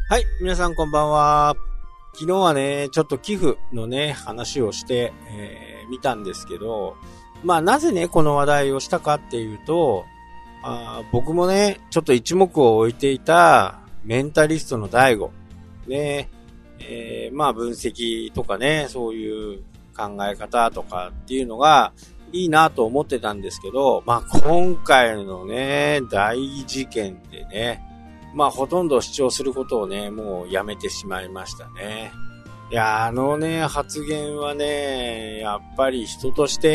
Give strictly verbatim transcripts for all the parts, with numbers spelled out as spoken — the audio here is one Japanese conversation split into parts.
はい、皆さんこんばんは。昨日はね、ちょっと寄付のね、話をして、えー、見たんですけど、まあなぜね、この話題をしたかっていうと、あ僕もね、ちょっと一目を置いていたメンタリストの大悟、ね、えー、まあ分析とかね、そういう考え方とかっていうのがいいなと思ってたんですけど、まあ今回のね、大事件でね、まあほとんど主張することをね、もうやめてしまいましたね。いや、あのね、発言はね、やっぱり人として、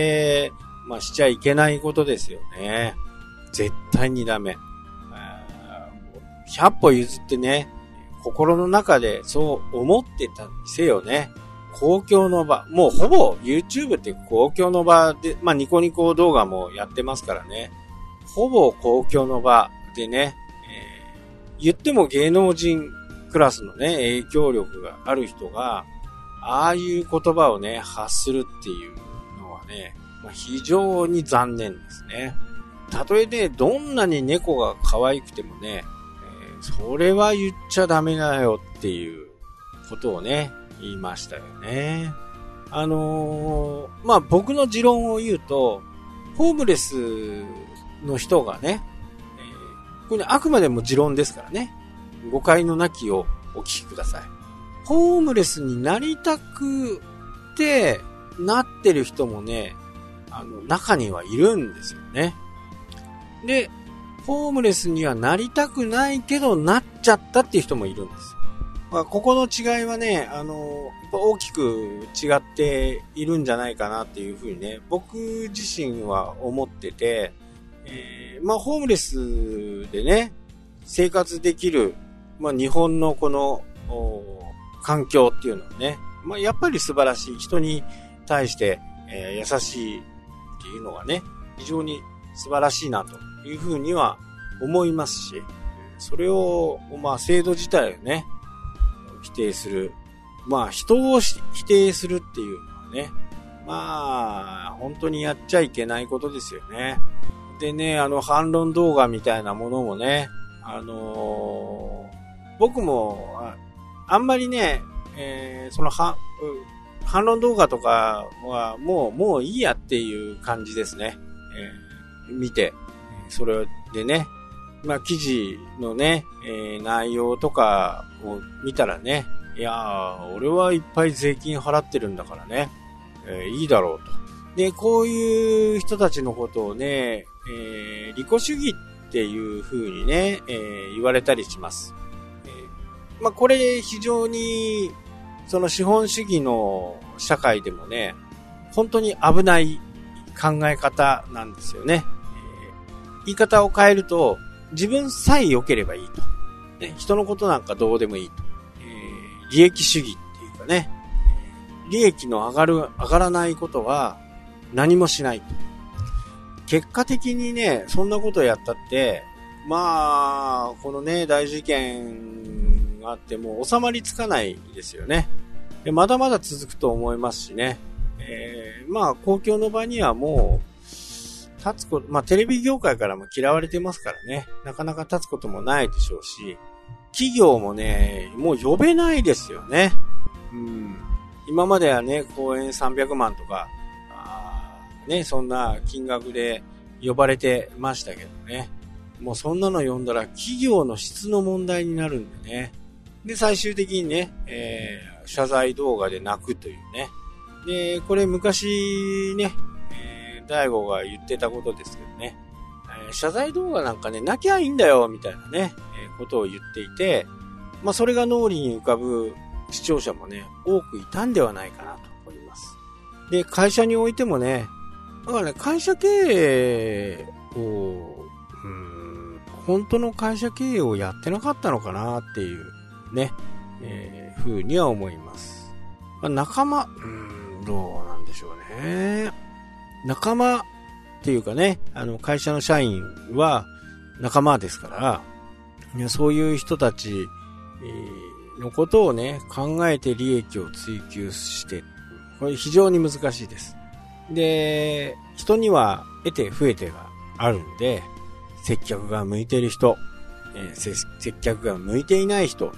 まあしちゃいけないことですよね。絶対にダメ。ひゃっぽ譲ってね、心の中でそう思ってたにせよね、公共の場、もうほぼ YouTube って公共の場で、まあニコニコ動画もやってますからね、ほぼ公共の場でね、言っても芸能人クラスのね、影響力がある人が、ああいう言葉をね、発するっていうのはね、まあ、非常に残念ですね。たとえね、どんなに猫が可愛くてもね、えー、それは言っちゃダメだよっていうことをね、言いましたよね。あのー、まあ、僕の持論を言うと、ホームレスの人がね、これ、ね、あくまでも持論ですからね。誤解のなきをお聞きください。ホームレスになりたくてなってる人もね、あの、中にはいるんですよね。で、ホームレスにはなりたくないけどなっちゃったっていう人もいるんです。まあ、ここの違いはね、あの、大きく違っているんじゃないかなっていうふうにね、僕自身は思ってて、えー、まあ、ホームレスでね、生活できる、まあ、日本のこの、環境っていうのはね、まあ、やっぱり素晴らしい。人に対して、えー、優しいっていうのがね、非常に素晴らしいなというふうには思いますし、それを、まあ、制度自体をね、否定する。まあ、人を否定するっていうのはね、まあ、本当にやっちゃいけないことですよね。でね、あの反論動画みたいなものもね、あのー、僕も あ, あんまりね、えー、そのは反論動画とかはもうもういいやっていう感じですね。えー、見て、それでね、まあ記事のね、えー、内容とかを見たらね、いやー、俺はいっぱい税金払ってるんだからね、えー、いいだろうと。で、こういう人たちのことをね、えー、利己主義っていう風にね、えー、言われたりします。えー、まあ、これ非常に、その資本主義の社会でもね、本当に危ない考え方なんですよね。えー、言い方を変えると、自分さえ良ければいいと。ね、人のことなんかどうでもいいと。えー、利益主義っていうかね、利益の上がる、上がらないことは何もしないと。結果的にね、そんなことをやったって、まあ、このね、大事件があっても収まりつかないですよね。でまだまだ続くと思いますしね。えー、まあ、公共の場にはもう、立つこと、まあ、テレビ業界からも嫌われてますからね。なかなか立つこともないでしょうし、企業もね、もう呼べないですよね。うん。今まではね、公演さんびゃくまんとか、ね、そんな金額で呼ばれてましたけどね。もうそんなの呼んだら企業の質の問題になるんでね。で、最終的にね、えー、謝罪動画で泣くというね。で、これ昔ね、えー、大悟が言ってたことですけどね。えー、謝罪動画なんかね、泣きゃいいんだよ、みたいなね、えー、ことを言っていて、まあそれが脳裏に浮かぶ視聴者もね、多くいたんではないかなと思います。で、会社においてもね、だからね、会社経営を、うーん、本当の会社経営をやってなかったのかなっていうね、えー、ふうには思います。まあ、仲間、うーん、どうなんでしょうね。仲間っていうかね、あの、会社の社員は仲間ですから、いやそういう人たち、えー、のことをね、考えて利益を追求して、これ非常に難しいです。で、人には得て増えてがあるんで、接客が向いている人、えー、接客が向いていない人、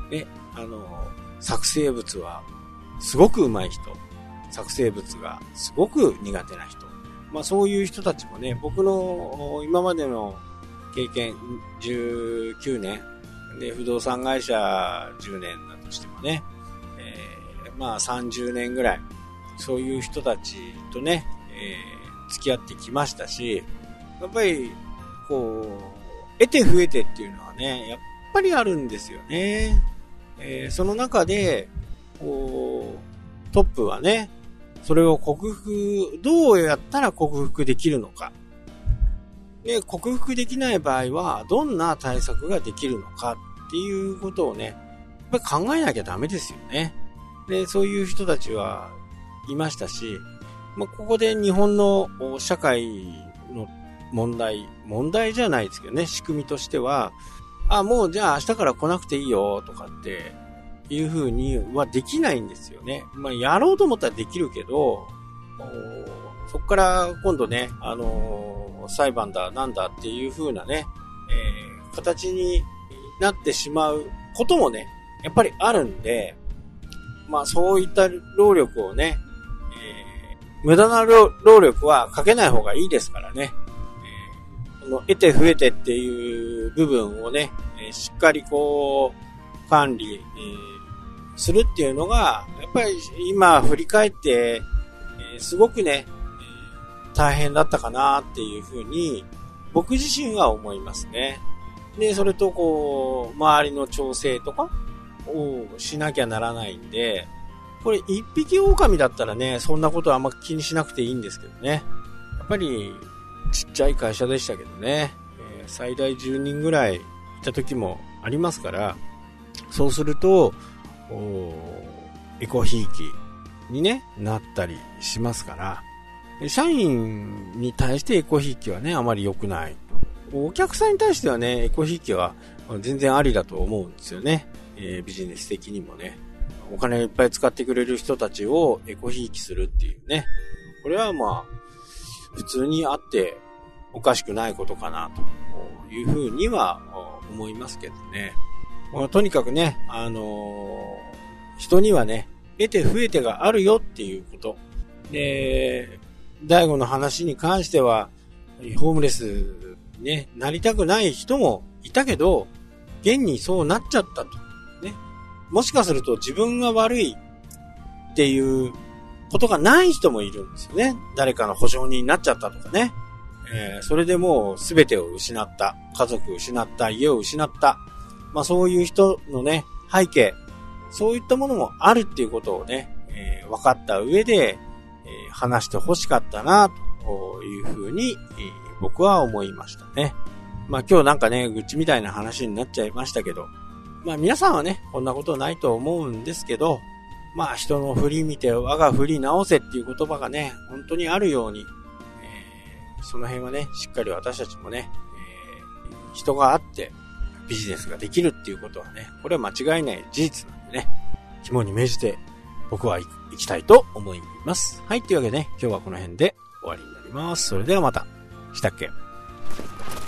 ね、あの、作成物はすごく上手い人、作成物がすごく苦手な人。まあそういう人たちもね、僕の今までの経験じゅうきゅうねんで不動産会社じゅうねんだとしてもね、えー、まあさんじゅうねんぐらいそういう人たちとね、えー、付き合ってきましたし、やっぱりこう得て増えてっていうのはね、やっぱりあるんですよね。えー、その中でこうトップはね、それを克服、どうやったら克服できるのか。で、克服できない場合は、どんな対策ができるのかっていうことをね、やっぱり考えなきゃダメですよね。で、そういう人たちはいましたし、まあ、ここで日本の社会の問題、問題じゃないですけどね、仕組みとしては、あ、もうじゃあ明日から来なくていいよとかっていう風にはできないんですよね。まあ、やろうと思ったらできるけど、そこから今度ね、あのー、裁判だなんだっていう風なね、えー、形になってしまうこともね、やっぱりあるんで、まあそういった労力をね、えー、無駄な労力はかけない方がいいですからね、えー、この得て増えてっていう部分をね、えー、しっかりこう管理、えー、するっていうのが、やっぱり今振り返って、えー、すごくね、大変だったかなっていうふうに僕自身は思いますね。で、それとこう周りの調整とかをしなきゃならないんで、これ一匹狼だったらね、そんなことはあんま気にしなくていいんですけどね。やっぱりちっちゃい会社でしたけどね、えー、最大じゅうにんぐらいいた時もありますから、そうするとエコひいきにねなったりしますから。社員に対してエコひいきはね、あまり良くない。お客さんに対してはね、エコひいきは全然ありだと思うんですよね。えー、ビジネス的にもね。お金をいっぱい使ってくれる人たちをエコひいきするっていうね。これはまあ、普通にあっておかしくないことかなというふうには思いますけどね。まあ、とにかくね、あのー、人にはね、得て増えてがあるよっていうこと。で、大悟の話に関しては、ホームレスに、ね、なりたくない人もいたけど、現にそうなっちゃったと。ね。もしかすると自分が悪いっていうことがない人もいるんですよね。誰かの保証人になっちゃったとかね。えー、それでもう全てを失った。家族を失った。家を失った。まあそういう人のね、背景、そういったものもあるっていうことをね、えー、分かった上で、えー、話して欲しかったなというふうに、えー、僕は思いましたね。まあ今日なんかね、愚痴みたいな話になっちゃいましたけど、まあ皆さんはね、こんなことないと思うんですけど、まあ人の振り見て我が振り直せっていう言葉がね、本当にあるように、えー、その辺はね、しっかり私たちもね、えー、人があってビジネスができるっていうことはね、これは間違いない事実なんでね、肝に銘じて僕は行きたいと思います。はい、というわけでね、今日はこの辺で終わりになります。それではまた。したっけ？